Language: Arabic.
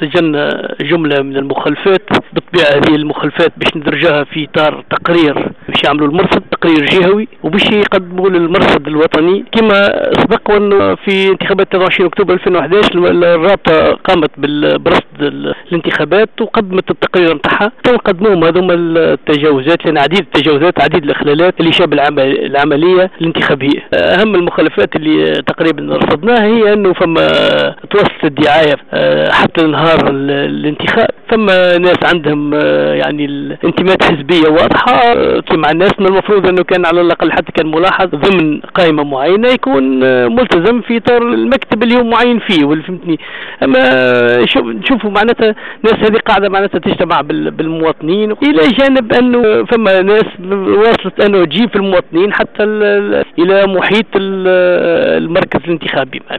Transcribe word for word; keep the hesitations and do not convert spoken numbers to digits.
تجنى جملة من المخالفات. بالطبيعة هذه المخالفات باش ندرجها في إطار تقرير باش يعملوا المرصد، تقرير جهوي، وباش يقدموا للمرصد الوطني. كما سبق وأنه في انتخابات ثلاثة وعشرين أكتوبر ألفين وأحد عشر الرابطة قامت برصد الانتخابات وقدمت التقرير نتاعها. كانوا قدموهم هذوما التجاوزات، لأن عديد التجاوزات، عديد الإخلالات اللي شاب العملية الانتخابية. أهم المخالفات اللي تقريبا رصدناها هي أنه فما توصلت الدعاية حتى نهار الانتخاب، فما ناس عندهم يعني الانتماءات حزبية واضحة كما الناس. من المفروض أنه كان على الأقل حتى كان ملاحظ ضمن قائمة معينة يكون ملتزم في إطار المكتب اللي هو معين فيه، واللي فهمتني. أما نشوفوا معناتها ناس هذه قاعدة معناتها تجتمع بالمواطنين، إلى جانب أنه فما ناس واصلت أنه تجيب في المواطنين حتى إلى محيط المركز الانتخابي.